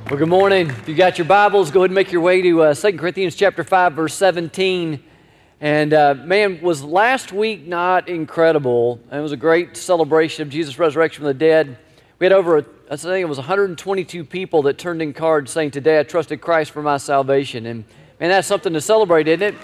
Well, good morning. If you got your Bibles, go ahead and make your way to 2 Corinthians chapter 5, verse 17. And man, was last week not incredible? It was a great celebration of Jesus' resurrection from the dead. We had I think it was 122 people that turned in cards saying, "Today I trusted Christ for my salvation." And man, that's something to celebrate, isn't it?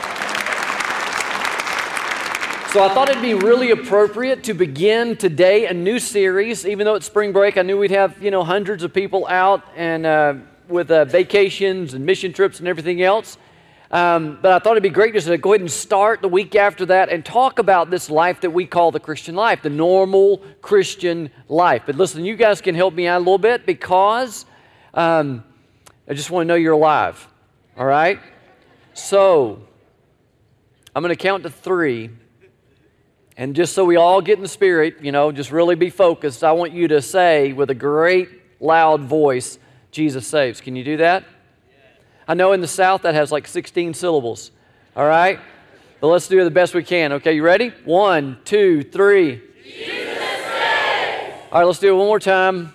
So I thought it'd be really appropriate to begin today a new series. Even though it's spring break, I knew we'd have hundreds of people out and with vacations and mission trips and everything else. But I thought it'd be great just to go ahead and start the week after that and talk about this life that we call the Christian life, the normal Christian life. But listen, you guys can help me out a little bit because I just want to know you're alive. All right? So I'm going to count to 3. And just so we all get in the spirit, just really be focused, I want you to say with a great loud voice, "Jesus saves." Can you do that? I know in the South that has like 16 syllables. All right? But let's do it the best we can. Okay, you ready? 1, 2, 3. Jesus saves. All right, let's do it one more time.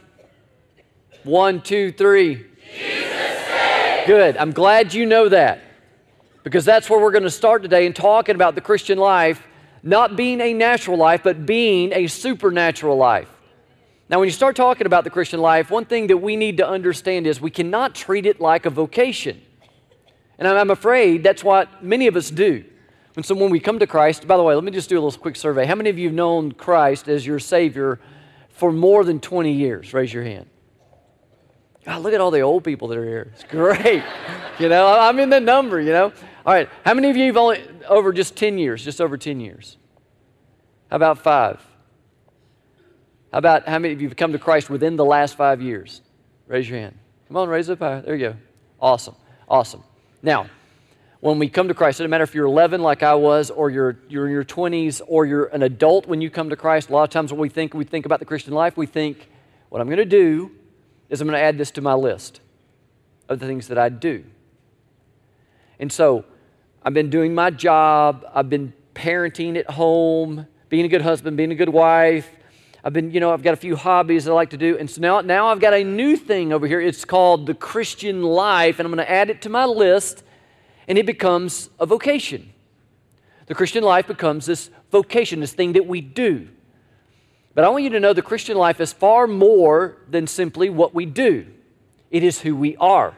1, 2, 3. Jesus saves. Good. I'm glad you know that. Because that's where we're going to start today in talking about the Christian life. Not being a natural life, but being a supernatural life. Now, when you start talking about the Christian life, one thing that we need to understand is we cannot treat it like a vocation. And I'm afraid that's what many of us do. When we come to Christ, by the way, let me just do a little quick survey. How many of you have known Christ as your Savior for more than 20 years? Raise your hand. God, look at all the old people that are here. It's great. I'm in the number, All right, how many of you have only over just 10 years, just over 10 years? How about 5? How about how many of you have come to Christ within the last 5 years? Raise your hand. Come on, raise it up high. There you go. Awesome. Now, when we come to Christ, it doesn't matter if you're 11 like I was, or you're in your 20s, or you're an adult when you come to Christ. A lot of times when we think about the Christian life, we think, what I'm going to do is I'm going to add this to my list of the things that I do. And so I've been doing my job. I've been parenting at home, being a good husband, being a good wife. I've got a few hobbies that I like to do. And so now I've got a new thing over here. It's called the Christian life, and I'm going to add it to my list, and it becomes a vocation. The Christian life becomes this vocation, this thing that we do. But I want you to know the Christian life is far more than simply what we do. It is who we are.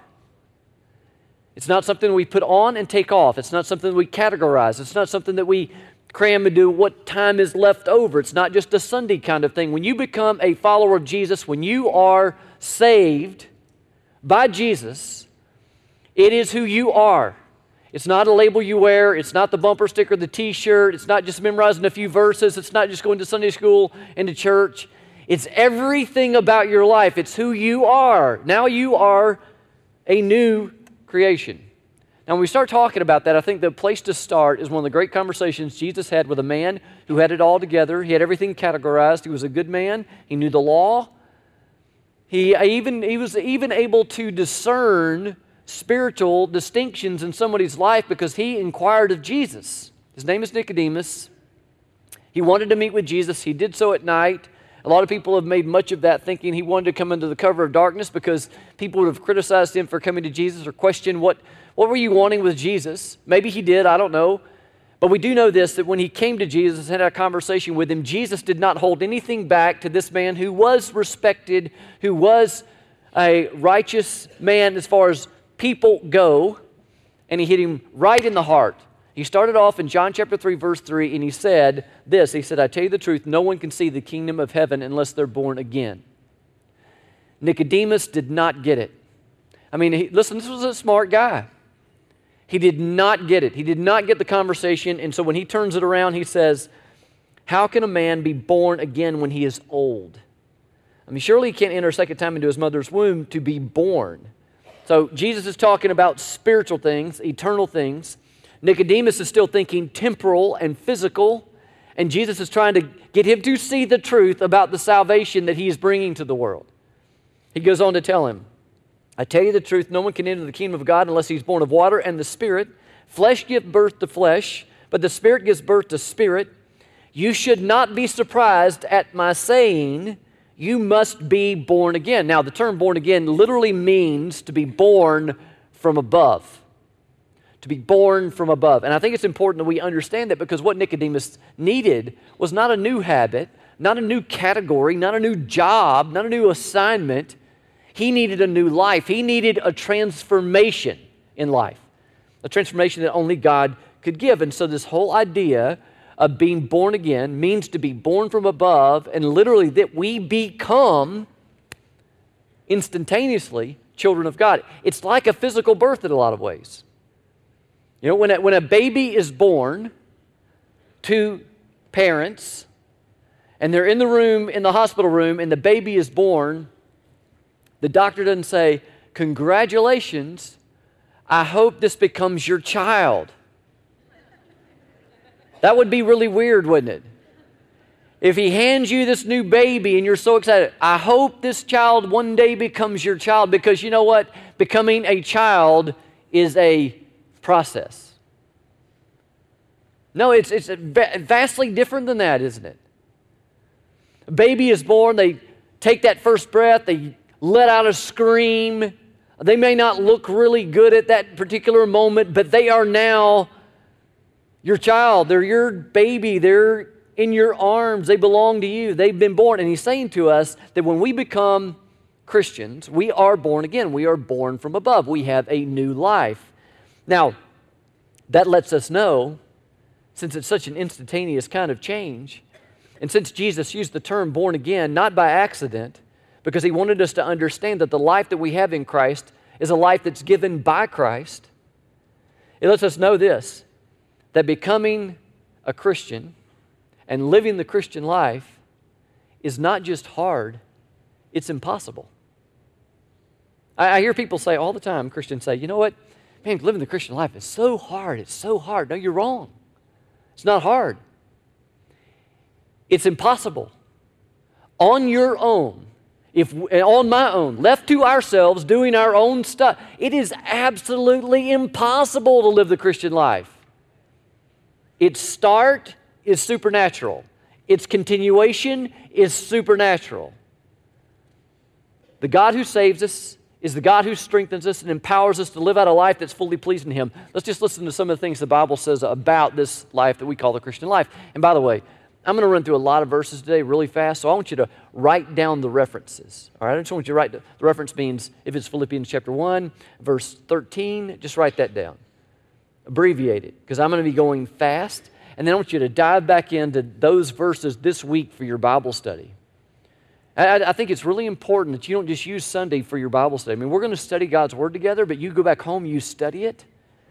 It's not something we put on and take off. It's not something that we categorize. It's not something that we cram into what time is left over. It's not just a Sunday kind of thing. When you become a follower of Jesus, when you are saved by Jesus, it is who you are. It's not a label you wear. It's not the bumper sticker, the t-shirt. It's not just memorizing a few verses. It's not just going to Sunday school and to church. It's everything about your life. It's who you are. Now you are a new creation. Now, when we start talking about that, I think the place to start is one of the great conversations Jesus had with a man who had it all together. He had everything categorized. He was a good man. He knew the law. He was even able to discern spiritual distinctions in somebody's life because he inquired of Jesus. His name is Nicodemus. He wanted to meet with Jesus. He did so at night. A lot of people have made much of that, thinking he wanted to come into the cover of darkness because people would have criticized him for coming to Jesus or questioned what were you wanting with Jesus? Maybe he did, I don't know. But we do know this, that when he came to Jesus and had a conversation with him, Jesus did not hold anything back to this man who was respected, who was a righteous man as far as people go, and he hit him right in the heart. He started off in John chapter 3, verse 3, and he said this. He said, "I tell you the truth, no one can see the kingdom of heaven unless they're born again." Nicodemus did not get it. Listen, this was a smart guy. He did not get it. He did not get the conversation, and so when he turns it around, he says, "How can a man be born again when he is old?" Surely he can't enter a second time into his mother's womb to be born. So Jesus is talking about spiritual things, eternal things. Nicodemus is still thinking temporal and physical, and Jesus is trying to get him to see the truth about the salvation that he is bringing to the world. He goes on to tell him, "I tell you the truth, no one can enter the kingdom of God unless he's born of water and the Spirit. Flesh gives birth to flesh, but the Spirit gives birth to spirit. You should not be surprised at my saying, you must be born again. Now, the term born again literally means to be born from above. To be born from above. And I think it's important that we understand that, because what Nicodemus needed was not a new habit, not a new category, not a new job, not a new assignment. He needed a new life. He needed a transformation in life, a transformation that only God could give. And so this whole idea of being born again means to be born from above, and literally that we become instantaneously children of God. It's like a physical birth in a lot of ways. You know, when a baby is born to parents, and they're in the room, in the hospital room, and the baby is born, the doctor doesn't say, "Congratulations, I hope this becomes your child." That would be really weird, wouldn't it? If he hands you this new baby and you're so excited, "I hope this child one day becomes your child," because you know what? Becoming a child is a process. No, it's vastly different than that, isn't it? A baby is born, they take that first breath, they let out a scream. They may not look really good at that particular moment, but they are now your child. They're your baby. They're in your arms. They belong to you. They've been born. And he's saying to us that when we become Christians, we are born again. We are born from above. We have a new life. Now, that lets us know, since it's such an instantaneous kind of change, and since Jesus used the term born again, not by accident, because he wanted us to understand that the life that we have in Christ is a life that's given by Christ, it lets us know this, that becoming a Christian and living the Christian life is not just hard, it's impossible. I hear people say all the time, Christians say, "You know what? Man, living the Christian life is so hard. It's so hard." No, you're wrong. It's not hard. It's impossible. On your own, on my own, left to ourselves, doing our own stuff, it is absolutely impossible to live the Christian life. Its start is supernatural. Its continuation is supernatural. The God who saves us is the God who strengthens us and empowers us to live out a life that's fully pleasing to Him. Let's just listen to some of the things the Bible says about this life that we call the Christian life. And by the way, I'm going to run through a lot of verses today really fast, so I want you to write down the references. All right, I just want you to write the reference means, if it's Philippians chapter 1, verse 13, just write that down. Abbreviate it, because I'm going to be going fast. And then I want you to dive back into those verses this week for your Bible study. I think it's really important that you don't just use Sunday for your Bible study. I mean, we're going to study God's Word together, but you go back home, you study it,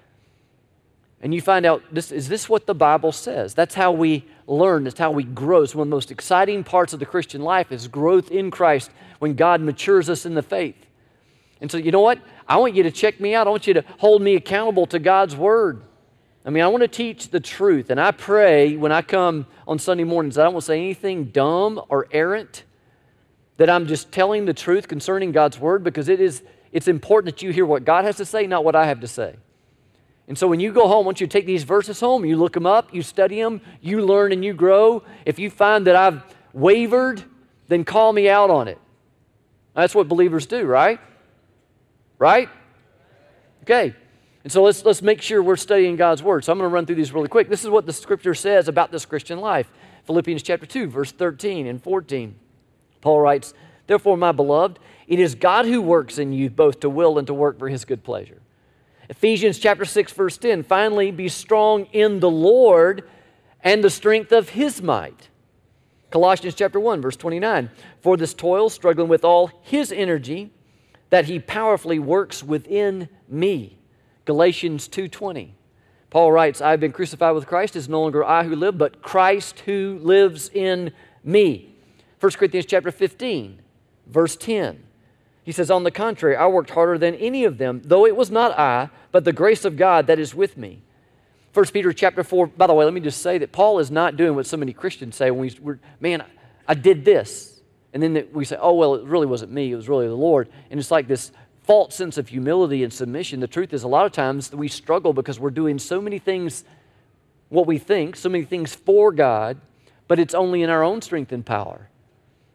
and you find out, is this what the Bible says? That's how we learn. That's how we grow. It's one of the most exciting parts of the Christian life is growth in Christ when God matures us in the faith. And so, you know what? I want you to check me out. I want you to hold me accountable to God's Word. I mean, I want to teach the truth, and I pray when I come on Sunday mornings that I don't want to say anything dumb or errant, that I'm just telling the truth concerning God's Word, because it's important that you hear what God has to say, not what I have to say. And so when you go home, I want you to take these verses home, you look them up, you study them, you learn and you grow. If you find that I've wavered, then call me out on it. That's what believers do, right? Right? Okay. And so let's make sure we're studying God's Word. So I'm going to run through these really quick. This is what the Scripture says about this Christian life. Philippians chapter 2, verse 13 and 14. Paul writes, "Therefore, my beloved, it is God who works in you both to will and to work for His good pleasure." Ephesians chapter 6, verse 10, "Finally, be strong in the Lord and the strength of His might." Colossians chapter 1, verse 29, "For this toil, struggling with all His energy, that He powerfully works within me." Galatians 2:20, Paul writes, "I have been crucified with Christ. It is no longer I who live, but Christ who lives in me." 1 Corinthians chapter 15, verse 10. He says, "On the contrary, I worked harder than any of them, though it was not I, but the grace of God that is with me." 1 Peter chapter 4, by the way, let me just say that Paul is not doing what so many Christians say when I did this. And then we say, "Oh, well, it really wasn't me, it was really the Lord." And it's like this false sense of humility and submission. The truth is, a lot of times we struggle because we're doing so many things, what we think, so many things for God, but it's only in our own strength and power.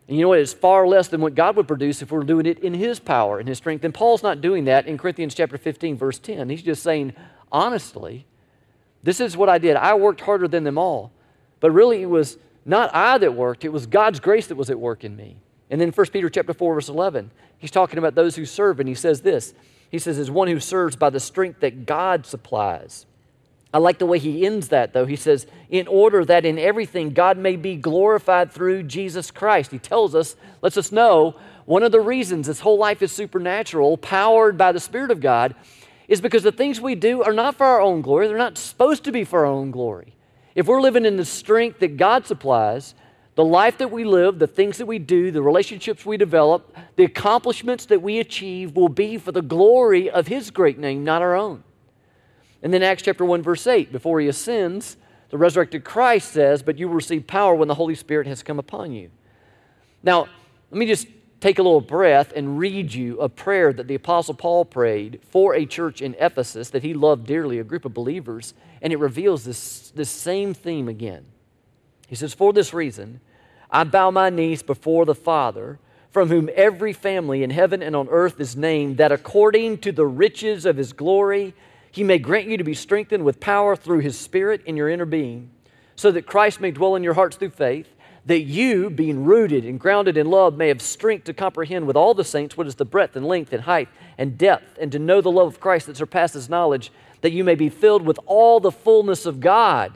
And you know what? It's far less than what God would produce if we're doing it in His power and His strength. And Paul's not doing that in Corinthians chapter 15, verse 10. He's just saying, honestly, this is what I did. I worked harder than them all. But really, it was not I that worked. It was God's grace that was at work in me. And then 1 Peter chapter 4, verse 11, he's talking about those who serve, and he says this. He says, as one who serves by the strength that God supplies. I like the way he ends that, though. He says, in order that in everything God may be glorified through Jesus Christ. He tells us, lets us know, one of the reasons this whole life is supernatural, powered by the Spirit of God, is because the things we do are not for our own glory. They're not supposed to be for our own glory. If we're living in the strength that God supplies, the life that we live, the things that we do, the relationships we develop, the accomplishments that we achieve will be for the glory of His great name, not our own. And then Acts chapter 1, verse 8, before He ascends, the resurrected Christ says, but you will receive power when the Holy Spirit has come upon you. Now, let me just take a little breath and read you a prayer that the Apostle Paul prayed for a church in Ephesus that he loved dearly, a group of believers, and it reveals this same theme again. He says, for this reason, I bow my knees before the Father, from whom every family in heaven and on earth is named, that according to the riches of His glory, He may grant you to be strengthened with power through His Spirit in your inner being, so that Christ may dwell in your hearts through faith, that you, being rooted and grounded in love, may have strength to comprehend with all the saints what is the breadth and length and height and depth, and to know the love of Christ that surpasses knowledge, that you may be filled with all the fullness of God.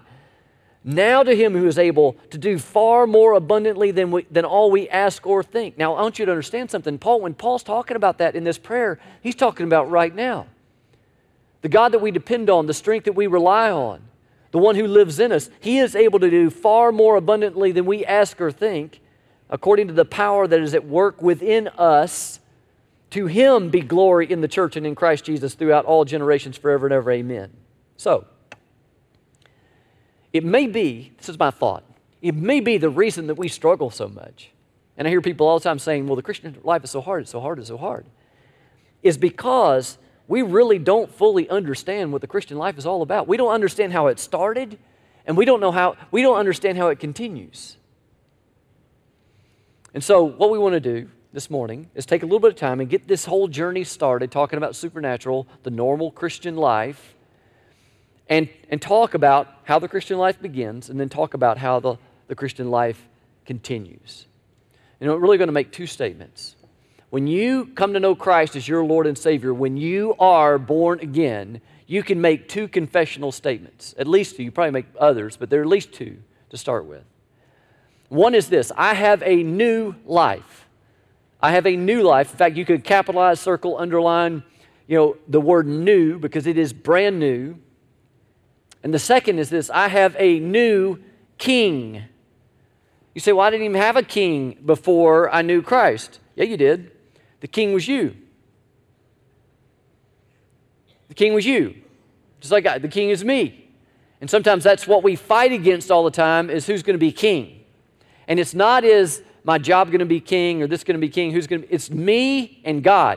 Now to Him who is able to do far more abundantly than all we ask or think. Now I want you to understand something. When Paul's talking about that in this prayer, he's talking about right now. The God that we depend on, the strength that we rely on, the one who lives in us, He is able to do far more abundantly than we ask or think, according to the power that is at work within us. To Him be glory in the church and in Christ Jesus throughout all generations, forever and ever. Amen. So, it may be, this is my thought, it may be the reason that we struggle so much. And I hear people all the time saying, well, the Christian life is so hard, it's so hard, it's so hard. Is because we really don't fully understand what the Christian life is all about. We don't understand how it started, and we don't understand how it continues. And so what we want to do this morning is take a little bit of time and get this whole journey started, talking about supernatural, the normal Christian life, and talk about how the Christian life begins, and then talk about how the Christian life continues. And we're really going to make two statements. When you come to know Christ as your Lord and Savior, when you are born again, you can make two confessional statements. At least two. You probably make others, but there are at least two to start with. One is this: I have a new life. I have a new life. In fact, you could capitalize, circle, underline, the word new, because it is brand new. And the second is this: I have a new king. You say, well, I didn't even have a king before I knew Christ. Yeah, you did. The king was you. The king was you. Just like the king is me. And sometimes that's what we fight against all the time, is who's going to be king. And it's not is my job going to be king or this going to be king. It's me and God.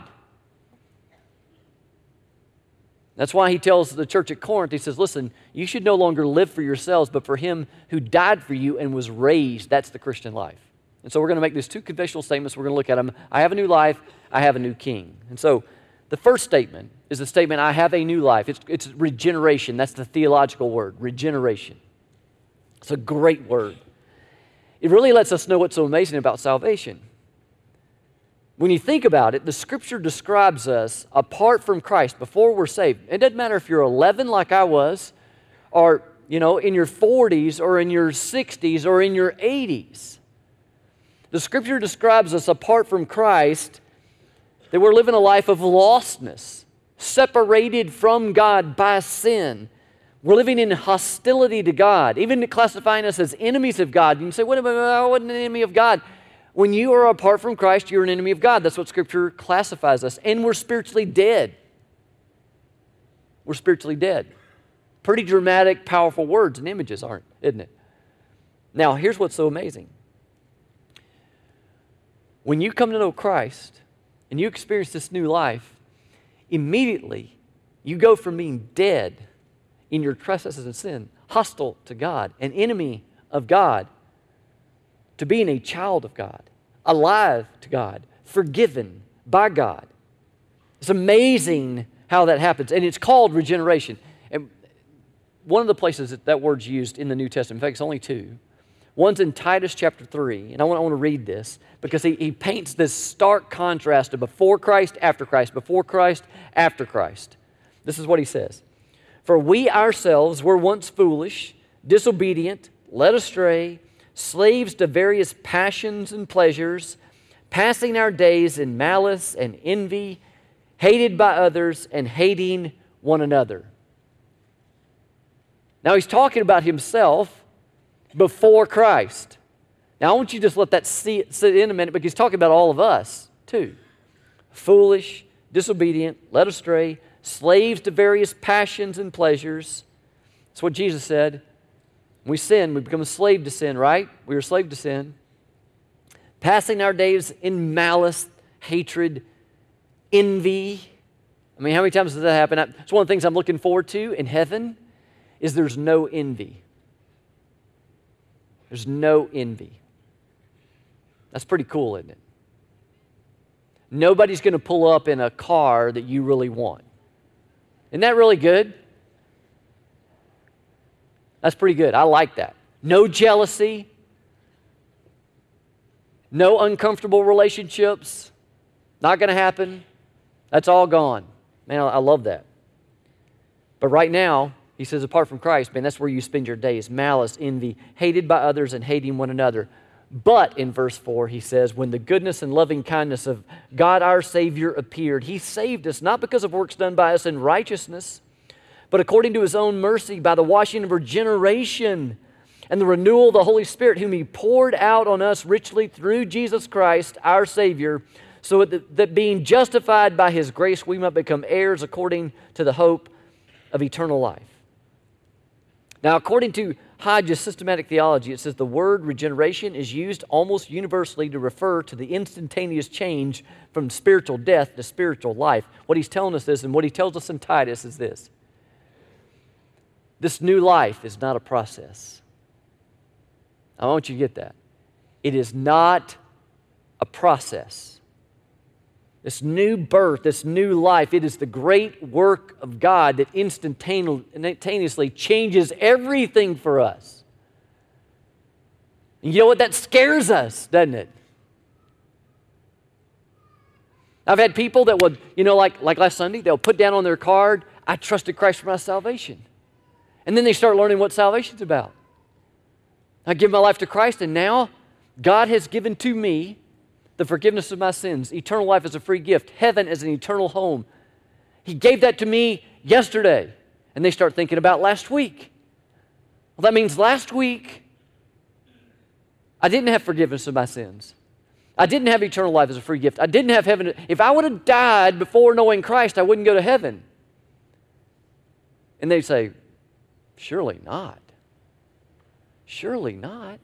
That's why he tells the church at Corinth, he says, listen, you should no longer live for yourselves, but for Him who died for you and was raised. That's the Christian life. And so we're going to make these two confessional statements. We're going to look at them. I have a new life. I have a new king. And so the first statement is the statement, I have a new life. It's regeneration. That's the theological word, regeneration. It's a great word. It really lets us know what's so amazing about salvation. When you think about it, the Scripture describes us apart from Christ before we're saved. It doesn't matter if you're 11 like I was, or in your 40s or in your 60s or in your 80s. The Scripture describes us apart from Christ, that we're living a life of lostness, separated from God by sin. We're living in hostility to God, even classifying us as enemies of God. You can say, wait a minute, I wasn't an enemy of God. When you are apart from Christ, you're an enemy of God. That's what Scripture classifies us. And we're spiritually dead. We're spiritually dead. Pretty dramatic, powerful words and images, isn't it? Now, here's what's so amazing. When you come to know Christ and you experience this new life, immediately you go from being dead in your trespasses and sin, hostile to God, an enemy of God, to being a child of God, alive to God, forgiven by God. It's amazing how that happens, and it's called regeneration. And one of the places that word's used in the New Testament, in fact, it's only two. One's in Titus chapter 3, and I want to read this because he paints this stark contrast of before Christ, after Christ, before Christ, after Christ. This is what he says. For we ourselves were once foolish, disobedient, led astray, slaves to various passions and pleasures, passing our days in malice and envy, hated by others and hating one another. Now he's talking about himself before Christ. Now I want you to just let that sit in a minute, because he's talking about all of us too. Foolish, disobedient, led astray, slaves to various passions and pleasures. That's what Jesus said. When we sin, we become a slave to sin, right? We are a slave to sin. Passing our days in malice, hatred, envy. I mean, how many times does that happen? It's one of the things I'm looking forward to in heaven is there's no envy. There's no envy. That's pretty cool, isn't it? Nobody's going to pull up in a car that you really want. Isn't that really good? That's pretty good. I like that. No jealousy. No uncomfortable relationships. Not going to happen. That's all gone. Man, I love that. But right now, he says, apart from Christ, man, that's where you spend your days. Malice, envy, hated by others and hating one another. But in verse 4, he says, when the goodness and loving kindness of God our Savior appeared, He saved us, not because of works done by us in righteousness, but according to His own mercy, by the washing of regeneration and the renewal of the Holy Spirit, whom He poured out on us richly through Jesus Christ, our Savior, so that being justified by His grace, we might become heirs according to the hope of eternal life. Now, according to Hodge's systematic theology, it says the word regeneration is used almost universally to refer to the instantaneous change from spiritual death to spiritual life. What he's telling us is, and what he tells us in Titus is this. This new life is not a process. I want you to get that. It is not a process. This new birth, this new life, it is the great work of God that instantaneously changes everything for us. And you know what? That scares us, doesn't it? I've had people that would, like last Sunday, they'll put down on their card, I trusted Christ for my salvation. And then they start learning what salvation's about. I give my life to Christ, and now God has given to me the forgiveness of my sins, eternal life as a free gift, heaven as an eternal home. He gave that to me yesterday. And they start thinking about last week. Well, that means last week, I didn't have forgiveness of my sins. I didn't have eternal life as a free gift. I didn't have heaven. If I would have died before knowing Christ, I wouldn't go to heaven. And they say, surely not. Surely not.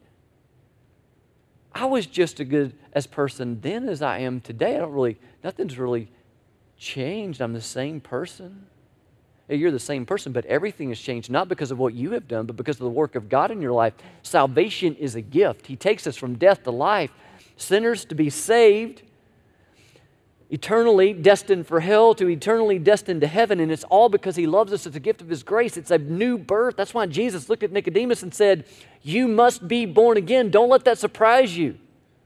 I was just as good as person then as I am today. Nothing's really changed. I'm the same person. You're the same person, but everything has changed, not because of what you have done, but because of the work of God in your life. Salvation is a gift. He takes us from death to life, sinners to be saved, eternally destined for hell to eternally destined to heaven, and it's all because He loves us. It's a gift of His grace. It's a new birth. That's why Jesus looked at Nicodemus and said, you must be born again. Don't let that surprise you.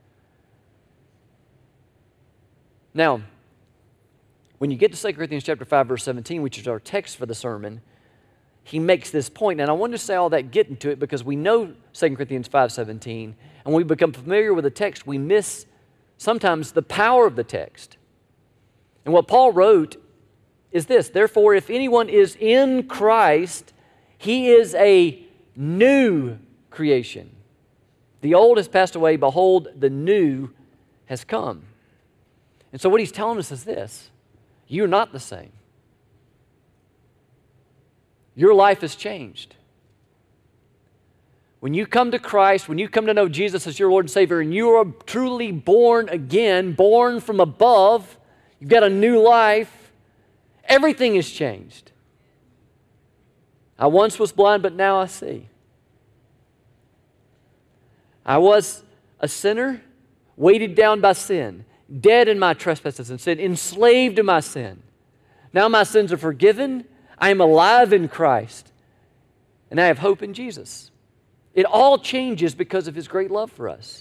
Now, when you get to 2 Corinthians chapter 5, verse 17, which is our text for the sermon, he makes this point, and I wanted to say all that, get into it, because we know 2 Corinthians 5:17, and when we become familiar with the text, we miss sometimes the power of the text. And what Paul wrote is this: therefore, if anyone is in Christ, he is a new creation. The old has passed away, behold, the new has come. And so what he's telling us is this: you're not the same. Your life has changed. When you come to Christ, when you come to know Jesus as your Lord and Savior, and you are truly born again, born from above, you've got a new life, everything has changed. I once was blind, but now I see. I was a sinner, weighted down by sin, dead in my trespasses and sin, enslaved to my sin. Now my sins are forgiven. I am alive in Christ, and I have hope in Jesus. It all changes because of His great love for us.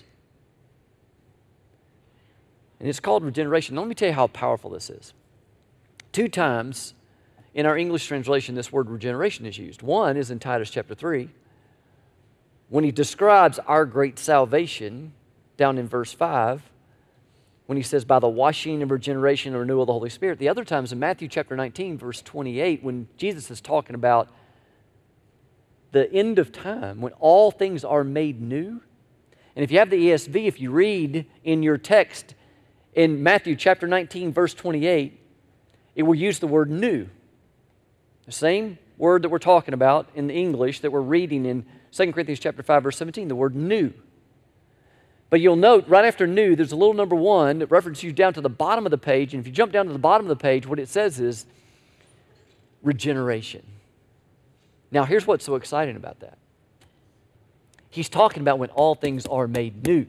And it's called regeneration. Now, let me tell you how powerful this is. 2 times in our English translation, this word regeneration is used. One is in Titus chapter 3, when he describes our great salvation, down in verse 5, when he says, by the washing and regeneration and renewal of the Holy Spirit. The other time is in Matthew chapter 19, verse 28, when Jesus is talking about the end of time, when all things are made new. And if you have the ESV, if you read in your text in Matthew chapter 19, verse 28, it will use the word new. The same word that we're talking about in the English that we're reading in 2 Corinthians chapter 5, verse 17, the word new. But you'll note right after new, there's a little number 1 that references you down to the bottom of the page. And if you jump down to the bottom of the page, what it says is regeneration. Now, here's what's so exciting about that. He's talking about when all things are made new.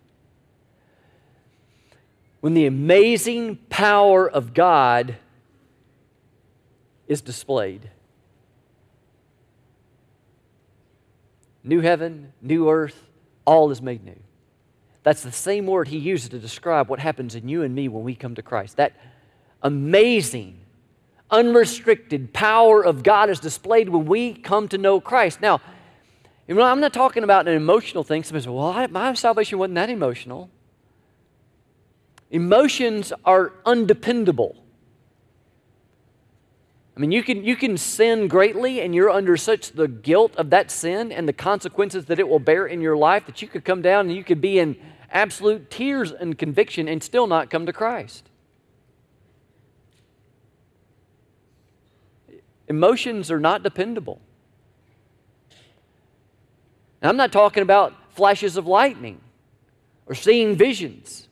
When the amazing power of God is displayed. New heaven, new earth, all is made new. That's the same word he uses to describe what happens in you and me when we come to Christ. That amazing, unrestricted power of God is displayed when we come to know Christ. Now, I'm not talking about an emotional thing. Somebody says, well, my salvation wasn't that emotional. Emotions are undependable. I mean, you can sin greatly and you're under such the guilt of that sin and the consequences that it will bear in your life that you could come down and you could be in absolute tears and conviction and still not come to Christ. Emotions are not dependable. And I'm not talking about flashes of lightning or seeing visions.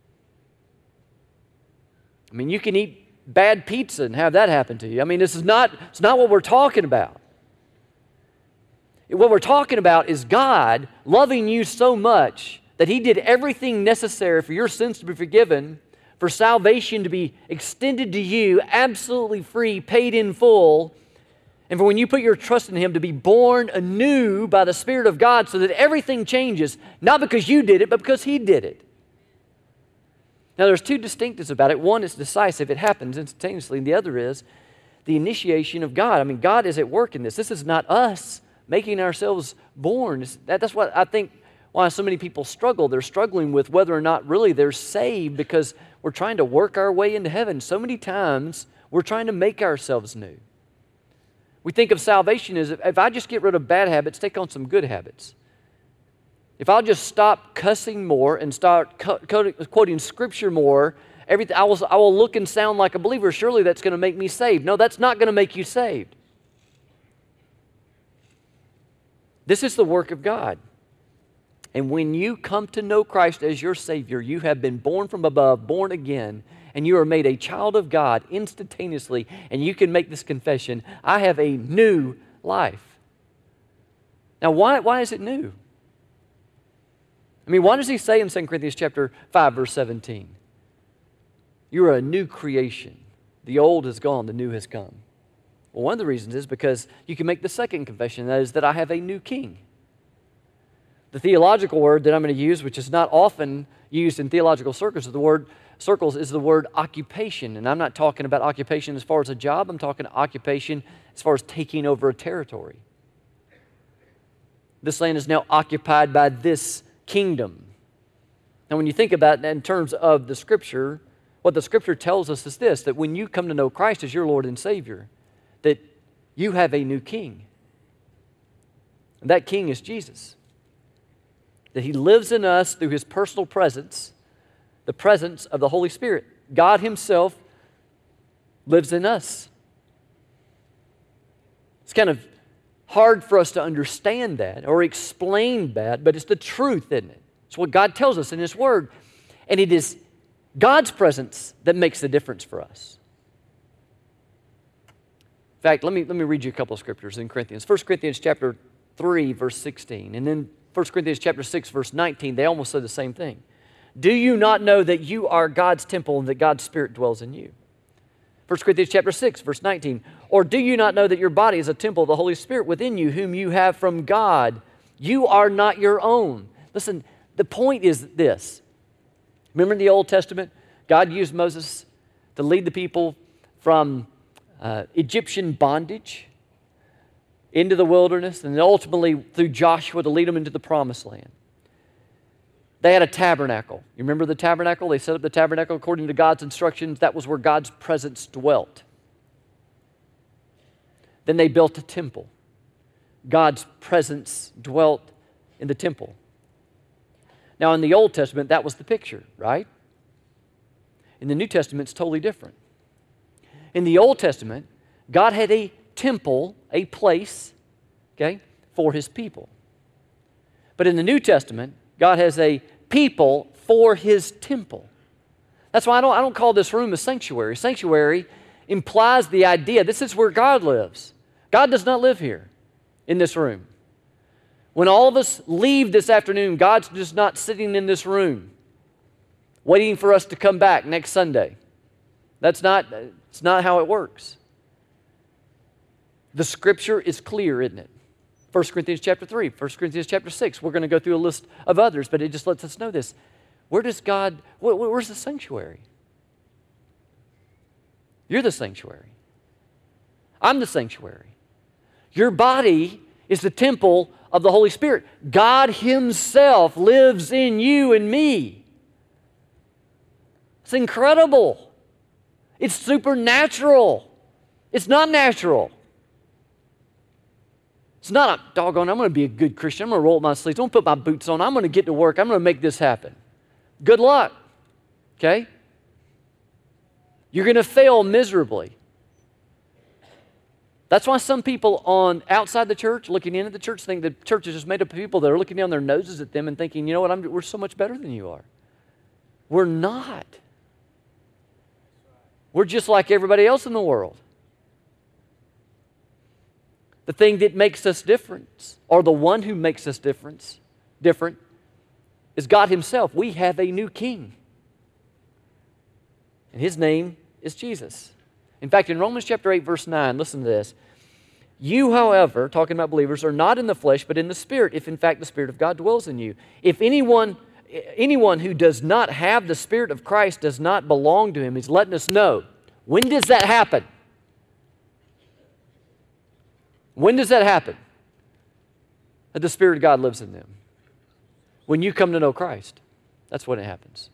I mean, you can eat bad pizza and have that happen to you. I mean, it's not what we're talking about. What we're talking about is God loving you so much that He did everything necessary for your sins to be forgiven, for salvation to be extended to you, absolutely free, paid in full, and for when you put your trust in Him to be born anew by the Spirit of God so that everything changes, not because you did it, but because He did it. Now, there's 2 distinctives about it. One is decisive. It happens instantaneously. And the other is the initiation of God. I mean, God is at work in this. This is not us making ourselves born. That's what I think why so many people struggle. They're struggling with whether or not really they're saved because we're trying to work our way into heaven. So many times, we're trying to make ourselves new. We think of salvation as if I just get rid of bad habits, take on some good habits. If I'll just stop cussing more and start quoting Scripture more, I will look and sound like a believer. Surely that's going to make me saved. No, that's not going to make you saved. This is the work of God. And when you come to know Christ as your Savior, you have been born from above, born again, and you are made a child of God instantaneously, and you can make this confession, I have a new life. Now, why is it new? I mean, why does he say in 2 Corinthians chapter 5, verse 17, you're a new creation. The old has gone, the new has come. Well, one of the reasons is because you can make the second confession, that is that I have a new king. The theological word that I'm going to use, which is not often used in theological circles, is the word occupation. And I'm not talking about occupation as far as a job. I'm talking occupation as far as taking over a territory. This land is now occupied by this kingdom. Now, when you think about it in terms of the Scripture, what the Scripture tells us is this, that when you come to know Christ as your Lord and Savior, that you have a new king. And that king is Jesus. That He lives in us through His personal presence, the presence of the Holy Spirit. God Himself lives in us. It's kind of hard for us to understand that or explain that, but it's the truth, isn't it? It's what God tells us in His Word. And it is God's presence that makes the difference for us. In fact, let me read you a couple of scriptures in Corinthians. 1 Corinthians chapter 3, verse 16, and then 1 Corinthians chapter 6, verse 19, they almost say the same thing. Do you not know that you are God's temple and that God's Spirit dwells in you? 1 Corinthians chapter 6, verse 19. Or do you not know that your body is a temple of the Holy Spirit within you, whom you have from God? You are not your own. Listen, the point is this. Remember in the Old Testament, God used Moses to lead the people from Egyptian bondage into the wilderness, and then ultimately through Joshua to lead them into the promised land. They had a tabernacle. You remember the tabernacle? They set up the tabernacle according to God's instructions. That was where God's presence dwelt. Then they built a temple. God's presence dwelt in the temple. Now in the Old Testament, that was the picture, right? In the New Testament, it's totally different. In the Old Testament, God had a temple, a place, okay, for His people. But in the New Testament, God has a people for His temple. That's why I don't call this room a sanctuary. Sanctuary implies the idea this is where God lives. God does not live here in this room. When all of us leave this afternoon, God's just not sitting in this room waiting for us to come back next Sunday. It's not how it works. The Scripture is clear, isn't it? 1 Corinthians chapter 3, 1 Corinthians chapter 6. We're going to go through a list of others, but it just lets us know this. Where's the sanctuary? You're the sanctuary. I'm the sanctuary. Your body is the temple of the Holy Spirit. God Himself lives in you and me. It's incredible. It's supernatural. It's not natural. It's not a doggone, I'm going to be a good Christian. I'm going to roll up my sleeves. I'm going to put my boots on. I'm going to get to work. I'm going to make this happen. Good luck. Okay? You're going to fail miserably. That's why some people outside the church, looking in at the church, think the church is just made up of people that are looking down their noses at them and thinking, you know what, we're so much better than you are. We're not. We're just like everybody else in the world. The thing that makes us different, or the one who makes us different, is God Himself. We have a new King. And His name is Jesus. In fact, in Romans chapter 8, verse 9, listen to this. You, however, talking about believers, are not in the flesh, but in the Spirit, if in fact the Spirit of God dwells in you. If anyone who does not have the Spirit of Christ does not belong to Him, He's letting us know. When does that happen? When does that happen? That the Spirit of God lives in them. When you come to know Christ. That's when it happens.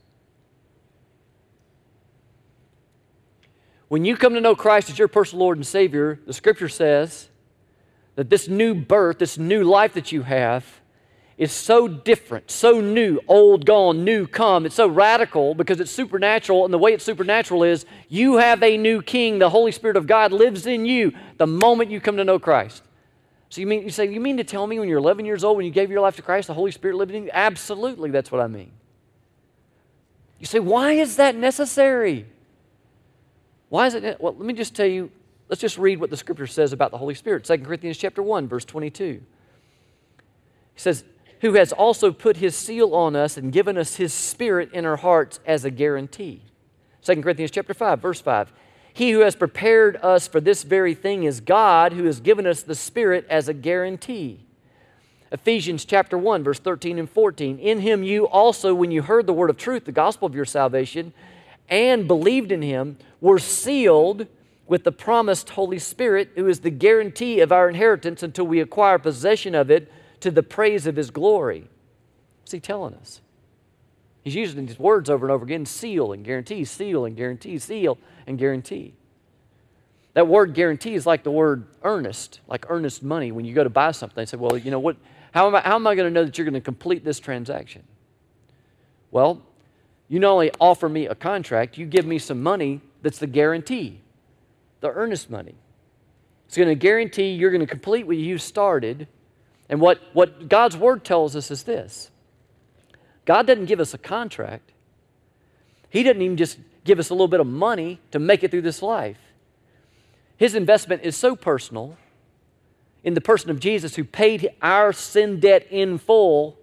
When you come to know Christ as your personal Lord and Savior, the Scripture says that this new birth, this new life that you have, is so different, so new, old gone, new come. It's so radical because it's supernatural, and the way it's supernatural is you have a new King. The Holy Spirit of God lives in you the moment you come to know Christ. So you mean to tell me when you're 11 years old, when you gave your life to Christ, the Holy Spirit lived in you? Absolutely, that's what I mean. You say, why is that necessary? Why is it? Well, let me just tell you, let's just read what the Scripture says about the Holy Spirit. 2 Corinthians chapter 1, verse 22. He says, who has also put His seal on us and given us His Spirit in our hearts as a guarantee. 2 Corinthians chapter 5, verse 5. He who has prepared us for this very thing is God, who has given us the Spirit as a guarantee. Ephesians chapter 1, verse 13 and 14. In Him you also, when you heard the word of truth, the gospel of your salvation, and believed in Him, were sealed with the promised Holy Spirit, who is the guarantee of our inheritance until we acquire possession of it to the praise of His glory. What's He telling us? He's using these words over and over again, seal and guarantee, seal and guarantee, seal and guarantee. That word guarantee is like the word earnest, like earnest money. When you go to buy something, they say, well, you know what? How am I going to know that you're going to complete this transaction? Well, you not only offer me a contract, you give me some money that's the guarantee, the earnest money. It's going to guarantee you're going to complete what you started. And what God's Word tells us is this. God doesn't give us a contract. He doesn't even just give us a little bit of money to make it through this life. His investment is so personal in the person of Jesus, who paid our sin debt in full,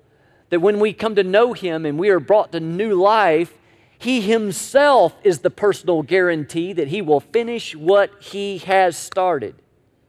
that when we come to know Him and we are brought to new life, He Himself is the personal guarantee that He will finish what He has started.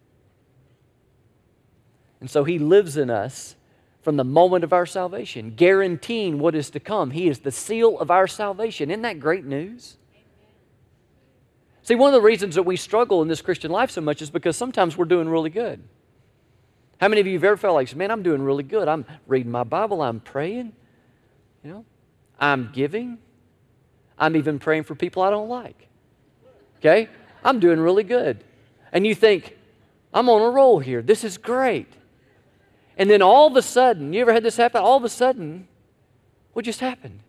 And so He lives in us from the moment of our salvation, guaranteeing what is to come. He is the seal of our salvation. Isn't that great news? See, one of the reasons that we struggle in this Christian life so much is because sometimes we're doing really good. How many of you have ever felt like, man, I'm doing really good. I'm reading my Bible. I'm praying. I'm giving. I'm even praying for people I don't like. Okay? I'm doing really good. And you think, I'm on a roll here. This is great. And then all of a sudden, you ever had this happen? All of a sudden, what just happened?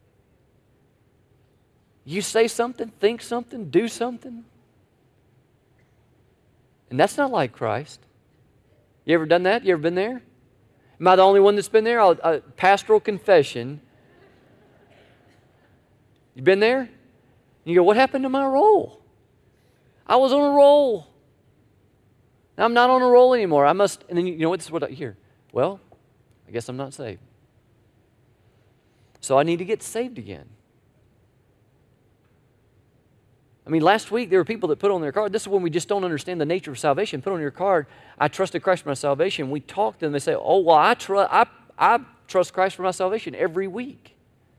You say something, think something, do something. And that's not like Christ. You ever done that? You ever been there? Am I the only one that's been there? Pastoral confession. You been there? You go, what happened to my roll? I was on a roll. Now I'm not on a roll anymore. I must, and then you know what? This is what I hear. Well, I guess I'm not saved. So I need to get saved again. I mean, last week there were people that put on their card, this is when we just don't understand the nature of salvation, put on your card, I trusted Christ for my salvation. We talk to them, they say, oh, well, I trust Christ for my salvation every week.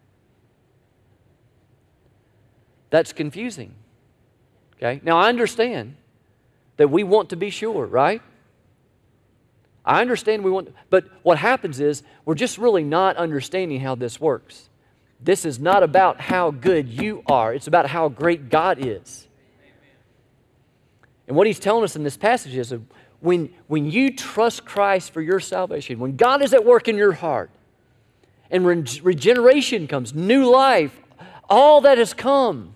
That's confusing. Okay? Now, I understand that we want to be sure, right? I understand but what happens is we're just really not understanding how this works. This is not about how good you are. It's about how great God is. And what He's telling us in this passage is that when you trust Christ for your salvation, when God is at work in your heart, and regeneration comes, new life, all that has come,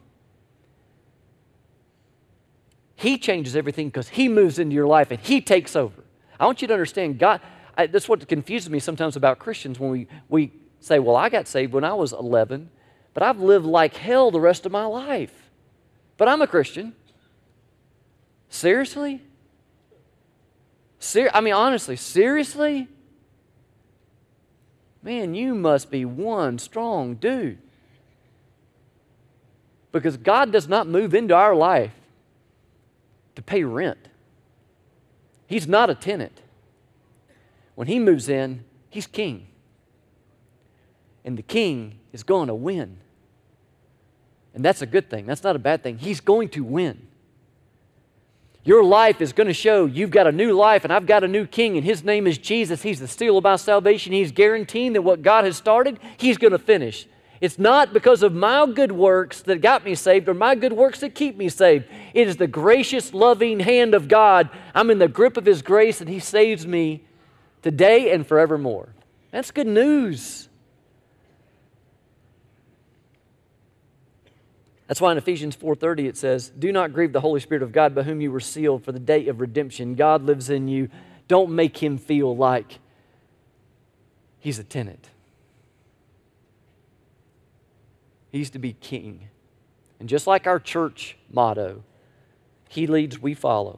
He changes everything because He moves into your life and He takes over. I want you to understand, God, that's what confuses me sometimes about Christians when we say, well, I got saved when I was 11, but I've lived like hell the rest of my life. But I'm a Christian. Seriously? Honestly, seriously? Man, you must be one strong dude. Because God does not move into our life to pay rent. He's not a tenant. When He moves in, He's king. And the king is going to win. And that's a good thing. That's not a bad thing. He's going to win. Your life is going to show you've got a new life and I've got a new king and His name is Jesus. He's the seal of my salvation. He's guaranteeing that what God has started, He's going to finish. It's not because of my good works that got me saved or my good works that keep me saved. It is the gracious, loving hand of God. I'm in the grip of His grace and He saves me today and forevermore. That's good news. That's why in Ephesians 4:30 it says, do not grieve the Holy Spirit of God by whom you were sealed for the day of redemption. God lives in you. Don't make Him feel like He's a tenant. He's to be king. And just like our church motto, He leads, we follow.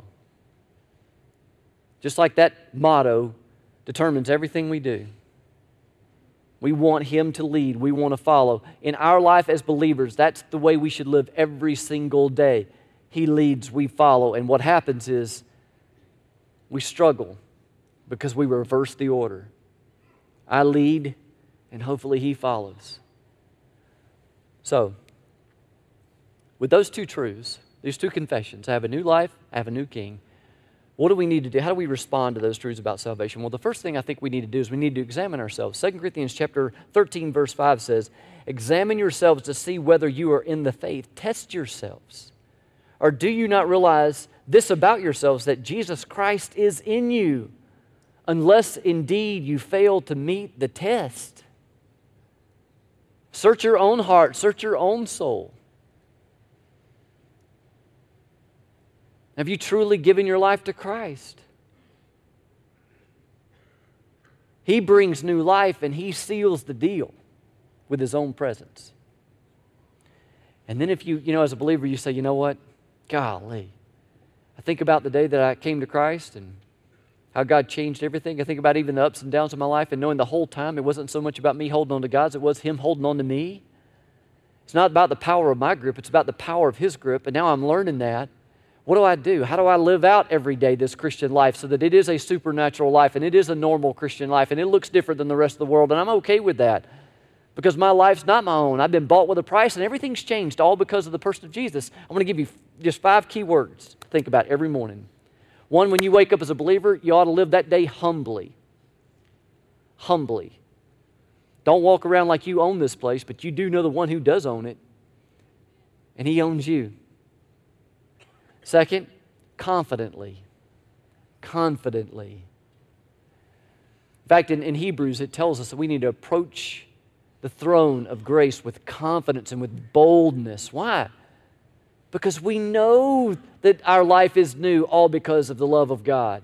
Just like that motto determines everything we do. We want Him to lead. We want to follow. In our life as believers, that's the way we should live every single day. He leads, we follow. And what happens is we struggle because we reverse the order. I lead, and hopefully He follows. So, with those two truths, these two confessions, I have a new life, I have a new king. What do we need to do? How do we respond to those truths about salvation? Well, the first thing I think we need to do is we need to examine ourselves. 2 Corinthians chapter 13, verse 5 says, examine yourselves to see whether you are in the faith. Test yourselves. Or do you not realize this about yourselves, that Jesus Christ is in you, unless indeed you fail to meet the test? Search your own heart, search your own soul. Have you truly given your life to Christ? He brings new life and He seals the deal with His own presence. And then if you as a believer, you say, you know what? Golly. I think about the day that I came to Christ and how God changed everything. I think about even the ups and downs of my life and knowing the whole time it wasn't so much about me holding on to God's, it was Him holding on to me. It's not about the power of my grip, it's about the power of His grip, and now I'm learning that. What do? How do I live out every day this Christian life so that it is a supernatural life and it is a normal Christian life and it looks different than the rest of the world, and I'm okay with that because my life's not my own. I've been bought with a price and everything's changed all because of the person of Jesus. I'm going to give you just 5 key words to think about every morning. 1, when you wake up as a believer, you ought to live that day humbly. Humbly. Don't walk around like you own this place, but you do know the one who does own it, and He owns you. 2, confidently. Confidently. In fact, in Hebrews, it tells us that we need to approach the throne of grace with confidence and with boldness. Why? Because we know that our life is new all because of the love of God.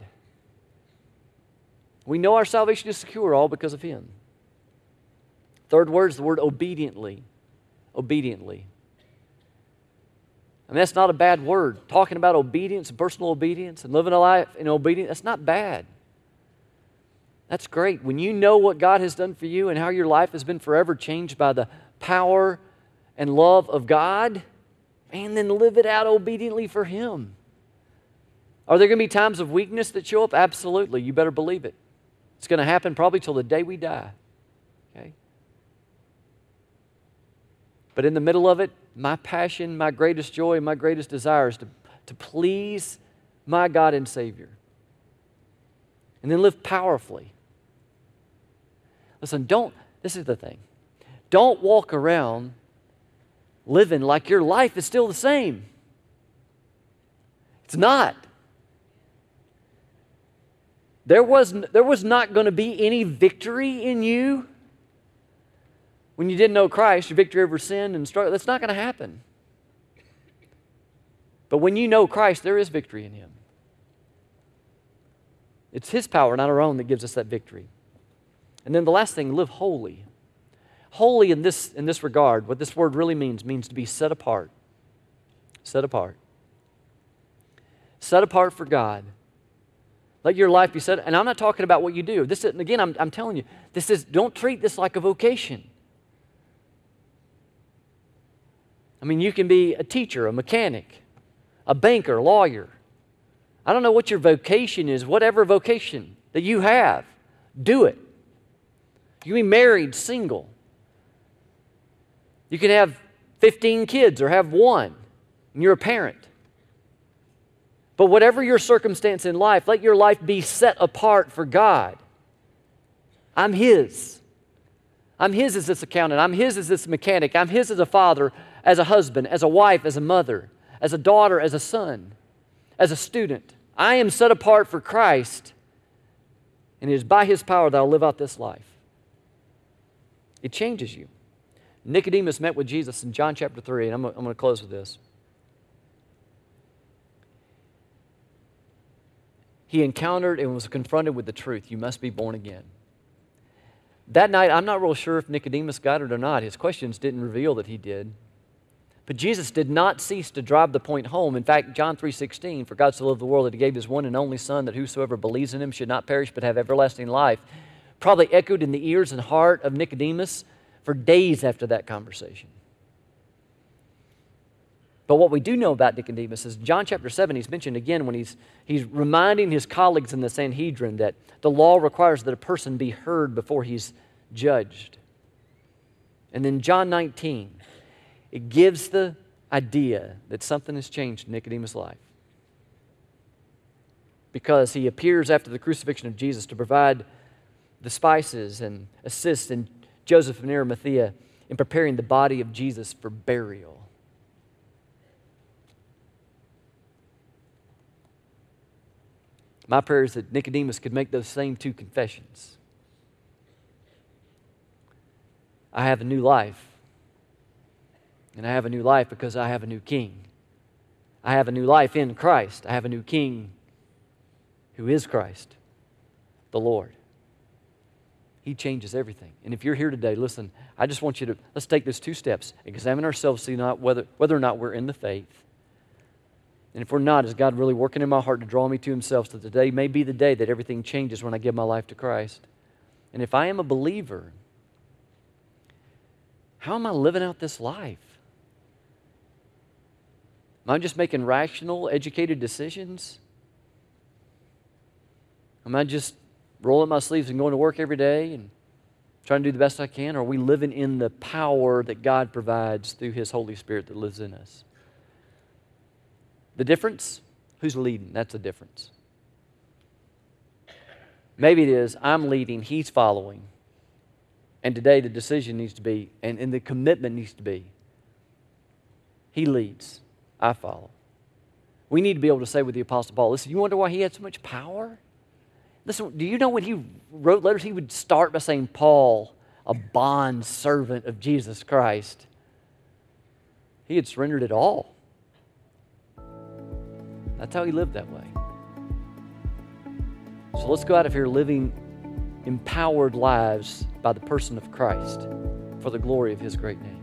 We know our salvation is secure all because of Him. 3rd word is the word obediently. Obediently. I mean, that's not a bad word. Talking about obedience and personal obedience and living a life in obedience, that's not bad. That's great. When you know what God has done for you and how your life has been forever changed by the power and love of God, and then live it out obediently for Him. Are there going to be times of weakness that show up? Absolutely. You better believe it. It's going to happen probably till the day we die. Okay? But in the middle of it, my passion, my greatest joy, my greatest desire is to please my God and Savior. And then live powerfully. Listen, this is the thing. Don't walk around living like your life is still the same. It's not. There was not going to be any victory in you when you didn't know Christ, your victory over sin and struggle. That's not going to happen. But when you know Christ, there is victory in Him. It's His power, not our own, that gives us that victory. And then the last thing, live holy. Holy in this regard, what this word really means to be set apart. Set apart. Set apart for God. Let your life be set. And I'm not talking about what you do. This is, again, I'm telling you, don't treat this like a vocation. I mean, you can be a teacher, a mechanic, a banker, lawyer. I don't know what your vocation is, whatever vocation that you have, do it. You can be married, single. You can have 15 kids or have 1, and you're a parent. But whatever your circumstance in life, let your life be set apart for God. I'm His. I'm His as this accountant. I'm His as this mechanic. I'm His as a father, as a husband, as a wife, as a mother, as a daughter, as a son, as a student. I am set apart for Christ, and it is by His power that I'll live out this life. It changes you. Nicodemus met with Jesus in John chapter 3, and I'm going to close with this. He encountered and was confronted with the truth. You must be born again. That night, I'm not real sure if Nicodemus got it or not. His questions didn't reveal that he did. But Jesus did not cease to drive the point home. In fact, John 3:16, for God so loved the world that He gave His one and only Son, that whosoever believes in Him should not perish but have everlasting life, probably echoed in the ears and heart of Nicodemus for days after that conversation. But what we do know about Nicodemus is John chapter 7, he's mentioned again when he's reminding his colleagues in the Sanhedrin that the law requires that a person be heard before he's judged. And then John 19, it gives the idea that something has changed in Nicodemus' life. Because he appears after the crucifixion of Jesus to provide the spices and assist in Joseph of Arimathea in preparing the body of Jesus for burial. My prayer is that Nicodemus could make those same 2 confessions. I have a new life. And I have a new life because I have a new king. I have a new life in Christ. I have a new king who is Christ, the Lord. He changes everything. And if you're here today, listen, I just want you to, let's take those 2 steps. Examine ourselves, see whether or not we're in the faith. And if we're not, is God really working in my heart to draw me to Himself so that today may be the day that everything changes when I give my life to Christ? And if I am a believer, how am I living out this life? Am I just making rational, educated decisions? Am I just rolling my sleeves and going to work every day and trying to do the best I can? Or are we living in the power that God provides through His Holy Spirit that lives in us? The difference? Who's leading? That's the difference. Maybe it is, I'm leading, He's following. And today the decision needs to be, and the commitment needs to be, He leads, I follow. We need to be able to say with the Apostle Paul, listen, you wonder why he had so much power? Listen, do you know when he wrote letters, he would start by saying, Paul, a bond servant of Jesus Christ. He had surrendered it all. That's how he lived that way. So let's go out of here living empowered lives by the person of Christ for the glory of His great name.